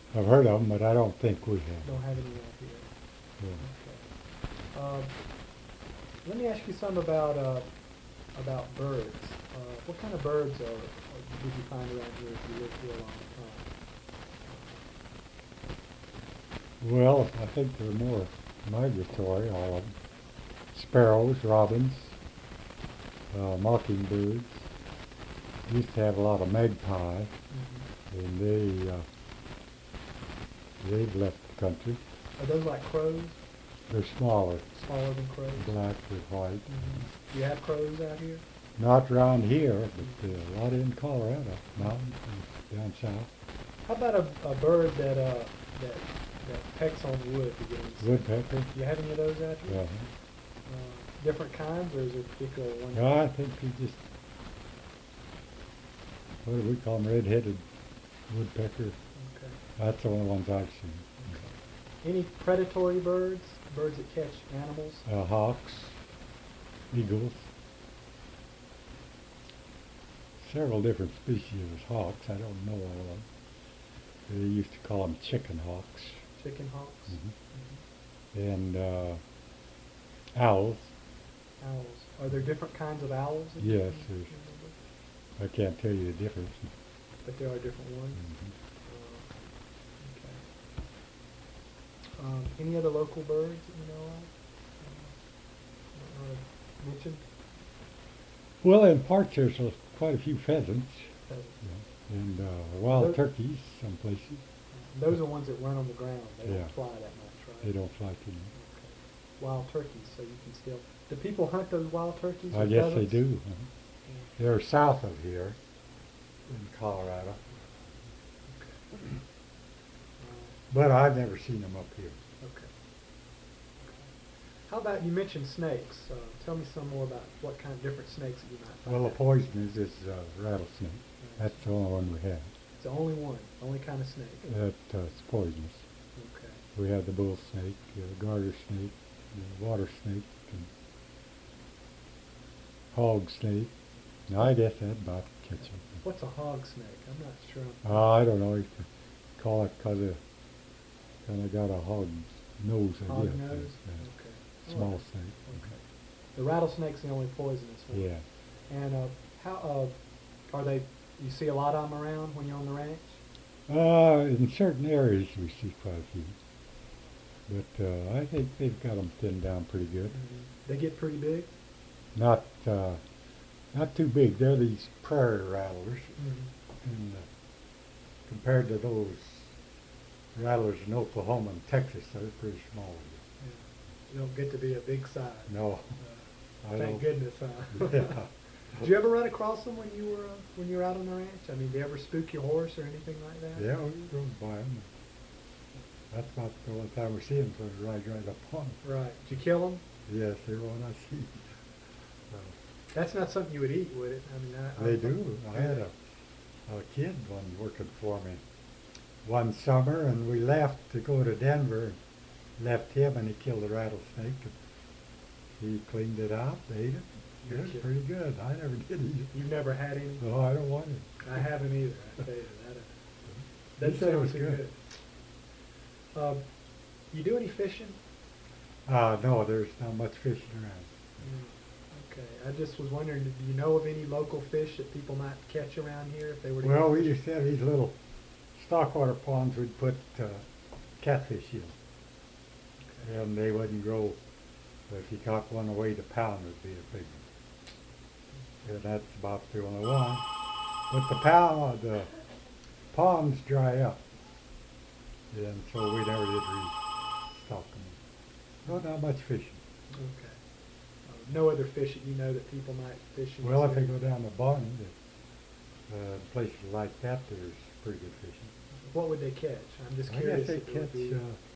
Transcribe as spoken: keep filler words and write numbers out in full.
I've heard of them, but I don't think we have. Don't have any out here. Yeah. Okay. Um, let me ask you something about uh, about birds. Uh, what kind of birds are, are did you find around here if you lived here a long time? Well, I think they're more migratory, all of them. Sparrows, robins, uh, mockingbirds. Used to have a lot of magpie, Mm-hmm. and they, uh, they've left the country. Are those like crows? They're smaller, Smaller than crows? black with white. Mm-hmm. Do you have crows out here? Not around here, but uh, a lot in Colorado, mountains and down south. How about a, a bird that uh that that pecks on wood to get insects? Woodpecker. Do you have any of those out here? Yeah. Uh, different kinds, or is there a particular one? No, I think he just, what do we call them, red-headed woodpecker. Okay. That's the only ones I've seen. Any predatory birds? Birds that catch animals? Uh, hawks, eagles, several different species of hawks. I don't know all of them. They used to call them chicken hawks. Chicken hawks? Mhm. Mhm. And uh, owls. Owls. Are there different kinds of owls? that you Yes, can there's- remember? I can't tell you the difference. But there are different ones? Mhm. Uh, okay. Um, any other local birds that you know of? Uh, uh, mentioned? Well, in parts there's a, quite a few pheasants, Pheasants. yeah, and uh, wild Those- turkeys some places. Those are ones that run on the ground. They Yeah. don't fly that much, right? They don't fly too much. Okay. Wild turkeys, so you can still. Do people hunt those wild turkeys? I with guess they pheasants? do. huh? Yeah. They're south of here in Colorado, Okay. but I've never seen them up here. Uh, okay. How about you mentioned snakes? Uh, tell me some more about what kind of different snakes that you might find. Well, the out. poisonous is uh, rattlesnake. That's the only one we have. It's the only one, only kind of snake. That uh, it's poisonous. Okay. We have the bull snake, the garter snake, the water snake, and hog snake. Now, I guess that about catch them. What's a hog snake? I'm not sure. Uh, I don't know. You could call it because it kind of got a hog's nose, I Hog guess. nose? Yeah. Okay. Small Alright. snake. Okay. The rattlesnake's the only poisonous one. Yeah. And uh, how uh, are they? You see a lot of them around when you're on the ranch? Uh, in certain areas we see quite a few. But uh, I think they've got them thinned down pretty good. They get pretty big. Not uh, not too big. They're these prairie rattlers. Mm-hmm. And uh, compared to those rattlers in Oklahoma and Texas, they're pretty small. Yeah. You don't get to be a big size. No, Uh, I thank don't. goodness, huh? Yeah. Did you ever run across them when you were uh, when you were out on the ranch? I mean, did you ever spook your horse or anything like that? Yeah, we rode by them. That's about the only time we see them, so we ride right up on them. Right. Did you kill them? Yes, they're one I see. Uh, That's not something you would eat, would it? I mean, I, They I, do. I had a, a kid one working for me one summer, and we left to go to Denver. Left him, and he killed a rattlesnake. And he cleaned it out, ate it. It was Gotcha. pretty good. I never did eat it. You've never had any? No, I don't want it. I haven't either. I tell you that. uh, They That said it sounds was too good. good. Um, you do any fishing? Uh, no, there's not much fishing around. Mm, okay. I just was wondering, do you know of any local fish that people might catch around here if they were to Well, go we fishing? used to have these little stockwater ponds we'd put uh, catfish in, Okay. and they wouldn't grow. But if you caught one away to pound, it'd be a big one. And that's about the only one. But the pound, the ponds dry up, and so we never did restock them. No, not much fishing. Okay. Uh, no other fish that you know that people might fish in? Well, this if they area? go down the Bund, uh, places like that, there's pretty good fishing. What would they catch? I'm just I guess curious. they if it would catch be- uh,